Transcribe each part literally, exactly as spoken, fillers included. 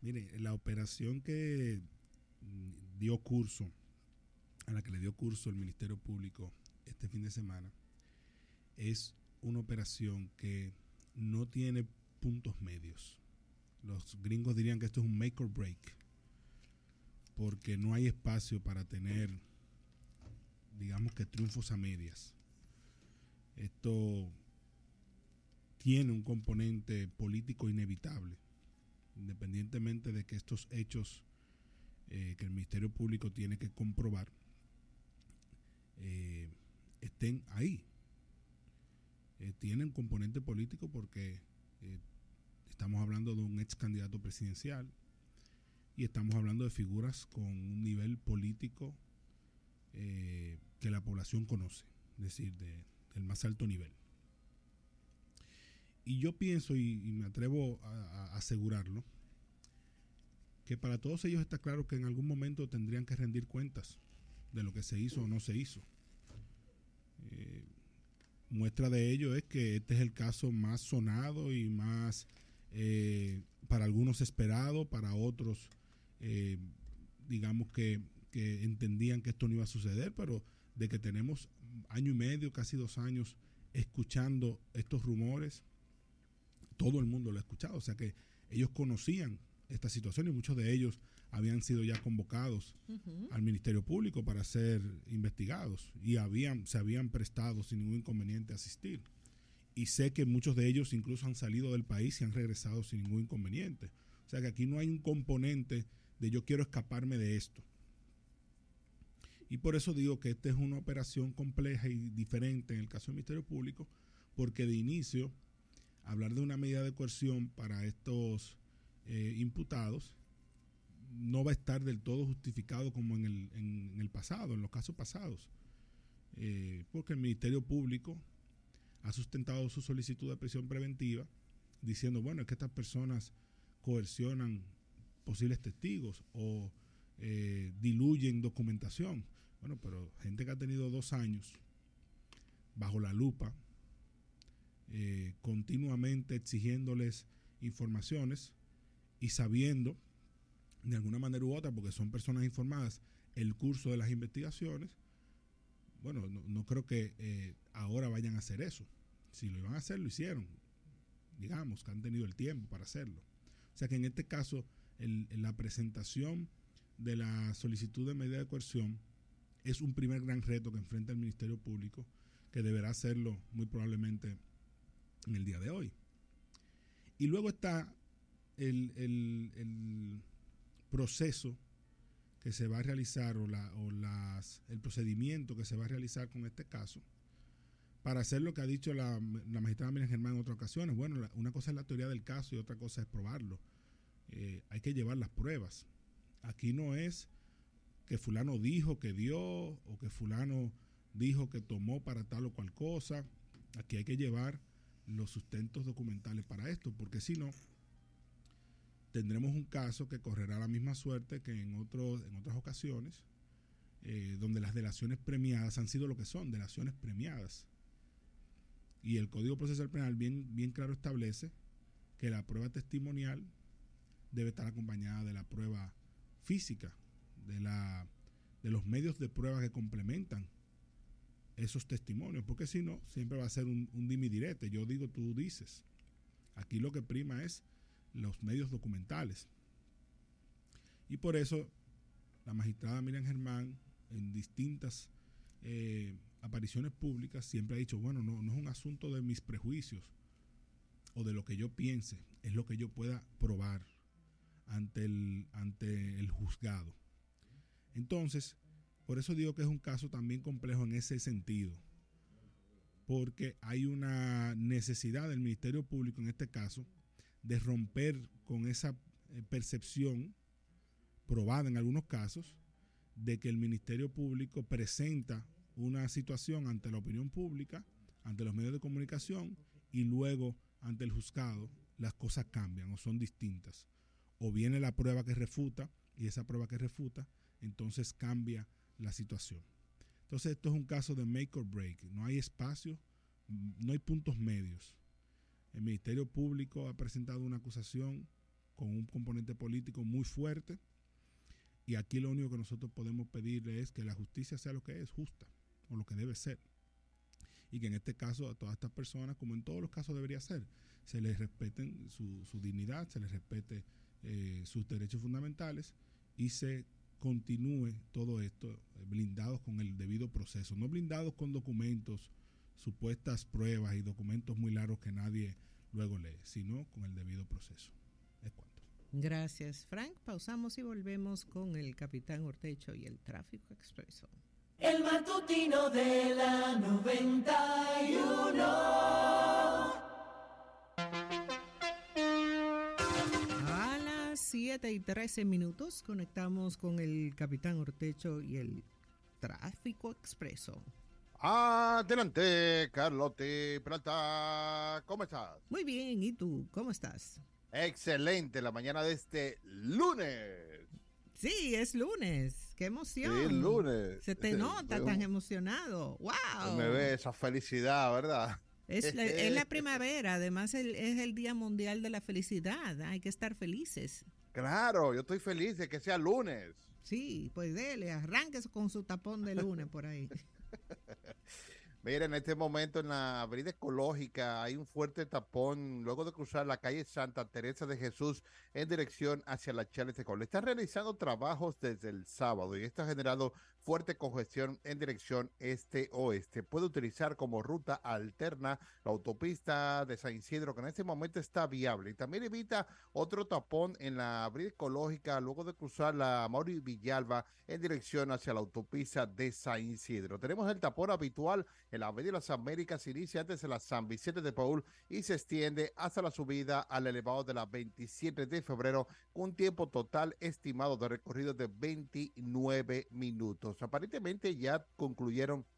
Mire, la operación que dio curso, a la que le dio curso el Ministerio Público este fin de semana, es una operación que no tiene puntos medios. Los gringos dirían que esto es un make or break, porque no hay espacio para tener, digamos que triunfos a medias. Esto tiene un componente político inevitable, independientemente de que estos hechos eh, que el Ministerio Público tiene que comprobar eh, estén ahí. Eh, tienen componente político porque eh, estamos hablando de un ex candidato presidencial y estamos hablando de figuras con un nivel político eh, que la población conoce, es decir, de, del más alto nivel. Y yo pienso, y, y me atrevo a, a asegurarlo, que para todos ellos está claro que en algún momento tendrían que rendir cuentas de lo que se hizo o no se hizo. Eh, muestra de ello es que este es el caso más sonado y más, eh, para algunos esperado, para otros, eh, digamos que, que entendían que esto no iba a suceder, pero de que tenemos año y medio, casi dos años, escuchando estos rumores, todo el mundo lo ha escuchado, o sea que ellos conocían esta situación y muchos de ellos habían sido ya convocados uh-huh. al Ministerio Público para ser investigados y habían, se habían prestado sin ningún inconveniente a asistir. Y sé que muchos de ellos incluso han salido del país y han regresado sin ningún inconveniente. O sea que aquí no hay un componente de yo quiero escaparme de esto. Y por eso digo que esta es una operación compleja y diferente en el caso del Ministerio Público, porque de inicio hablar de una medida de coerción para estos eh, imputados no va a estar del todo justificado como en el, en, en el pasado, en los casos pasados, eh, porque el Ministerio Público ha sustentado su solicitud de prisión preventiva diciendo, bueno, es que estas personas coercionan posibles testigos o eh, diluyen documentación. Bueno, pero gente que ha tenido dos años bajo la lupa, eh, continuamente exigiéndoles informaciones y sabiendo de alguna manera u otra, porque son personas informadas, el curso de las investigaciones, bueno, no, no creo que eh, ahora vayan a hacer eso. Si lo iban a hacer, lo hicieron. Digamos que han tenido el tiempo para hacerlo. O sea que en este caso, el, la presentación de la solicitud de medida de coerción es un primer gran reto que enfrenta el Ministerio Público, que deberá hacerlo muy probablemente en el día de hoy. Y luego está el, el, el proceso que se va a realizar o, la, o las, el procedimiento que se va a realizar con este caso para hacer lo que ha dicho la, la magistrada Miriam Germán en otras ocasiones. Bueno, la, una cosa es la teoría del caso y otra cosa es probarlo. Eh, hay que llevar las pruebas. Aquí no es que fulano dijo que dio o que fulano dijo que tomó para tal o cual cosa. Aquí hay que llevar los sustentos documentales para esto, porque si no, tendremos un caso que correrá la misma suerte que en, otro, en otras ocasiones, eh, donde las delaciones premiadas han sido lo que son, delaciones premiadas. Y el Código Procesal Penal bien, bien claro establece que la prueba testimonial debe estar acompañada de la prueba física, de, la, de los medios de prueba que complementan esos testimonios, porque si no, siempre va a ser un, un dime y direte, yo digo, tú dices. Aquí lo que prima es los medios documentales. Y por eso la magistrada Miriam Germán, en distintas eh, apariciones públicas, siempre ha dicho, bueno, no, no es un asunto de mis prejuicios o de lo que yo piense, es lo que yo pueda probar ante el, ante el juzgado. Entonces, por eso digo que es un caso también complejo en ese sentido, porque hay una necesidad del Ministerio Público en este caso de romper con esa percepción probada en algunos casos de que el Ministerio Público presenta una situación ante la opinión pública, ante los medios de comunicación y luego ante el juzgado las cosas cambian o son distintas. O viene la prueba que refuta y esa prueba que refuta entonces cambia la situación. Entonces esto es un caso de make or break. No hay espacio, no hay puntos medios. El Ministerio Público ha presentado una acusación con un componente político muy fuerte, y aquí lo único que nosotros podemos pedir es que la justicia sea lo que es, justa, o lo que debe ser, y que en este caso a todas estas personas, como en todos los casos debería ser, se les respeten su, su dignidad, se les respete eh, sus derechos fundamentales, y se continúe todo esto blindados con el debido proceso, no blindados con documentos, supuestas pruebas y documentos muy largos que nadie luego lee, sino con el debido proceso. Es cuanto. Gracias, Frank. Pausamos y volvemos con el capitán Ortecho y el tráfico expreso. El matutino de la noventa y uno. A las siete y trece minutos conectamos con el capitán Ortecho y el tráfico expreso. Adelante, Carlotti Peralta, ¿cómo estás? Muy bien, ¿y tú? ¿Cómo estás? Excelente, la mañana de este lunes. Sí, es lunes, qué emoción. Sí, lunes. Se te nota tan emocionado, wow. Me ve esa felicidad, ¿verdad? Es la, es la primavera, además el, es el Día Mundial de la Felicidad, hay que estar felices. Claro, yo estoy feliz de que sea lunes. Sí, pues dele, arranque con su tapón de lunes por ahí. Mira, en este momento en la avenida Ecológica hay un fuerte tapón luego de cruzar la calle Santa Teresa de Jesús en dirección hacia la Charles de Gaulle. Están realizando trabajos desde el sábado y esto ha generado fuerte congestión en dirección este-oeste. Puede utilizar como ruta alterna la autopista de San Isidro, que en este momento está viable. Y también evita otro tapón en la avenida Ecológica luego de cruzar la Mauri Villalba en dirección hacia la autopista de San Isidro. Tenemos el tapón habitual en la avenida Las Américas, inicia antes de la San Vicente de Paúl y se extiende hasta la subida al elevado de la veintisiete de febrero, con un tiempo total estimado de recorrido de veintinueve minutos. Aparentemente ya concluyeron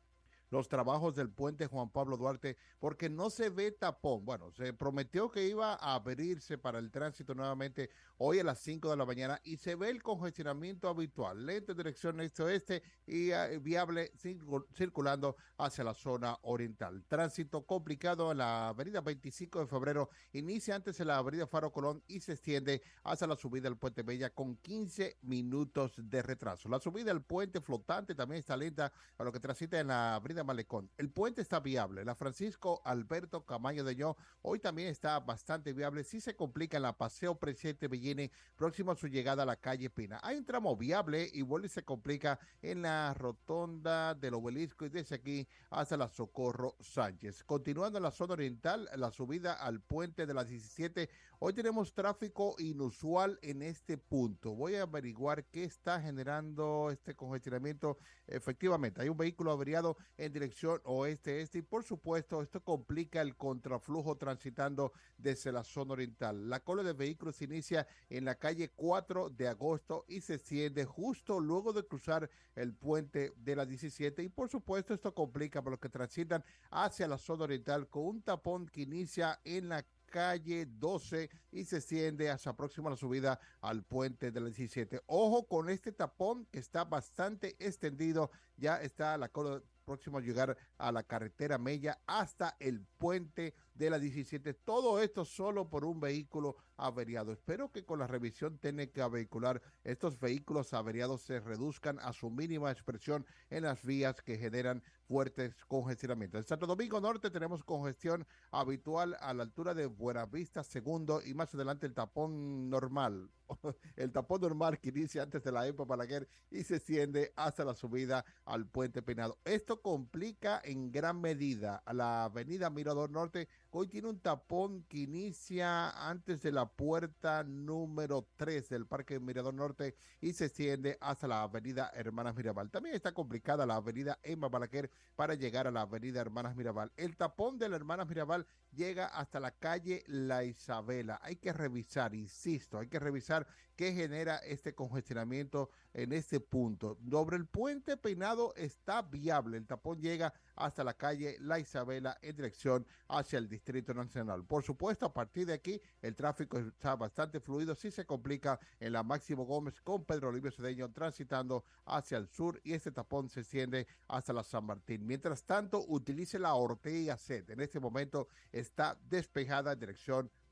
los trabajos del puente Juan Pablo Duarte porque no se ve tapón. Bueno, se prometió que iba a abrirse para el tránsito nuevamente hoy a las cinco de la mañana y se ve el congestionamiento habitual, lento en dirección este-oeste y uh, viable circul circulando hacia la zona oriental. Tránsito complicado en la avenida veinticinco de febrero, inicia antes en la avenida Faro Colón y se extiende hasta la subida del puente Bella con quince minutos de retraso. La subida del puente flotante también está lenta a lo que transita en la avenida Malecón. El puente está viable. La Francisco Alberto Camaño de Ño hoy también está bastante viable. Sí se complica en la Paseo Presidente Bellini, próximo a su llegada a la calle Pina. Hay un tramo viable y vuelve y se complica en la rotonda del Obelisco y desde aquí hasta la Socorro Sánchez. Continuando en la zona oriental, la subida al puente de las diecisiete. Hoy tenemos tráfico inusual en este punto. Voy a averiguar qué está generando este congestionamiento. Efectivamente, hay un vehículo averiado en dirección oeste-este y por supuesto esto complica el contraflujo transitando desde la zona oriental. La cola de vehículos se inicia en la calle cuatro de agosto y se extiende justo luego de cruzar el puente de la diecisiete y por supuesto esto complica por los que transitan hacia la zona oriental con un tapón que inicia en la calle doce y se extiende hasta próxima a la subida al puente de la diecisiete. Ojo con este tapón que está bastante extendido, ya está la cola próximo a llegar a la carretera Mella hasta el puente de la diecisiete. Todo esto solo por un vehículo averiado. Espero que con la revisión técnica vehicular estos vehículos averiados se reduzcan a su mínima expresión en las vías que generan fuertes congestionamientos. En Santo Domingo Norte tenemos congestión habitual a la altura de Buenavista Segundo y más adelante el tapón normal. El tapón normal que inicia antes de la E P A Balaguer y se extiende hasta la subida al Puente Peinado. Esto complica en gran medida a la avenida Mirador Norte. Hoy tiene un tapón que inicia antes de la puerta número tres del Parque Mirador Norte y se extiende hasta la avenida Hermanas Mirabal. También está complicada la avenida Emma Balaguer para llegar a la avenida Hermanas Mirabal. El tapón de la Hermanas Mirabal llega hasta la calle La Isabela. Hay que revisar, insisto, hay que revisar qué genera este congestionamiento en este punto. Sobre el Puente Peinado está viable. El tapón llega hasta la calle La Isabela en dirección hacia el Distrito Nacional. Por supuesto, a partir de aquí, el tráfico está bastante fluido. Sí se complica en la Máximo Gómez con Pedro Olivio Cedeño transitando hacia el sur y este tapón se extiende hasta la San Martín. Mientras tanto, utilice la Ortega y Gasset. En este momento está despejada en dirección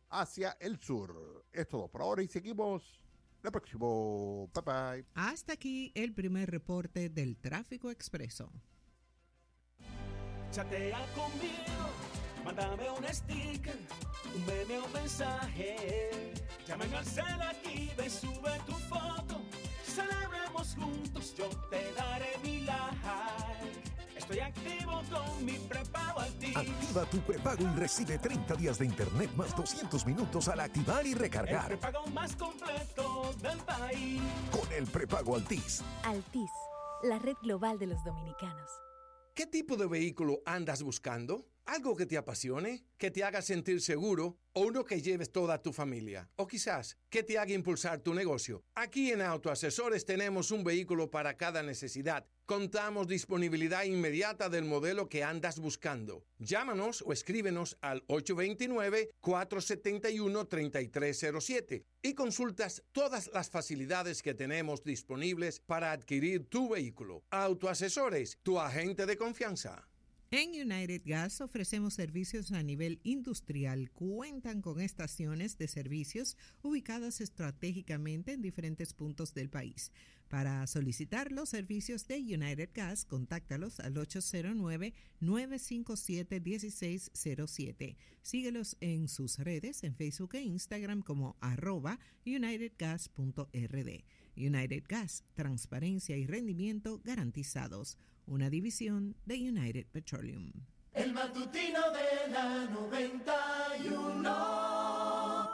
hacia el sur. Es todo por ahora y seguimos el próximo. Bye bye. Hasta aquí el primer reporte del tráfico expreso. Chatea conmigo, mándame un sticker, un meme o mensaje. Llama al cel aquí, ve, sube tu foto. Celebremos juntos, yo te daré mi like. Estoy activo con mi prepago Altis. Activa tu prepago y recibe treinta días de internet más doscientos minutos al activar y El recargar. prepago más completo del país. Con el prepago Altis. Altis, la red global de los dominicanos. ¿Qué tipo de vehículo andas buscando? ¿Algo que te apasione, que te haga sentir seguro o uno que lleves toda tu familia? O quizás que te haga impulsar tu negocio. Aquí en Autoasesores tenemos un vehículo para cada necesidad. Contamos disponibilidad inmediata del modelo que andas buscando. Llámanos o escríbenos al ocho dos nueve, cuatro siete uno, tres tres cero siete y consultas todas las facilidades que tenemos disponibles para adquirir tu vehículo. Autoasesores, tu agente de confianza. En United Gas ofrecemos servicios a nivel industrial. Cuentan con estaciones de servicios ubicadas estratégicamente en diferentes puntos del país. Para solicitar los servicios de United Gas, contáctalos al ocho cero nueve, nueve cinco siete, uno seis cero siete. Síguelos en sus redes, en Facebook e Instagram como arroba unitedgas punto r d. United Gas, transparencia y rendimiento garantizados. Una división de United Petroleum. El matutino de la noventa y uno.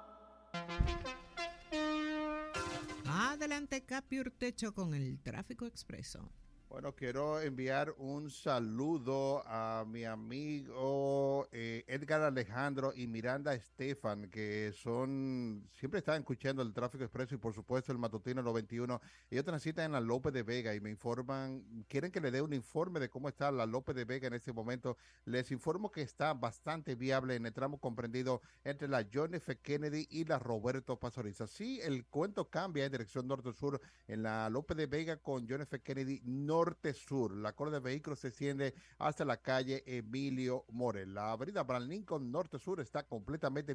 Adelante, Capi Urtecho, con el tráfico expreso. Bueno, quiero enviar un saludo a mi amigo eh, Edgar Alejandro y Miranda Estefan, que son, siempre están escuchando el Tráfico Expreso y por supuesto el Matutino noventa y uno. Ellos transitan en la López de Vega y me informan, quieren que le dé un informe de cómo está la López de Vega en este momento. Les informo que está bastante viable en el tramo comprendido entre la John F. Kennedy y la Roberto Pastoriza. Sí, el cuento cambia en dirección norte-sur en la López de Vega con John F. Kennedy norte sur. La cola de vehículos se extiende hasta la calle Emilio Morel. La avenida Abraham Lincoln norte-sur está completamente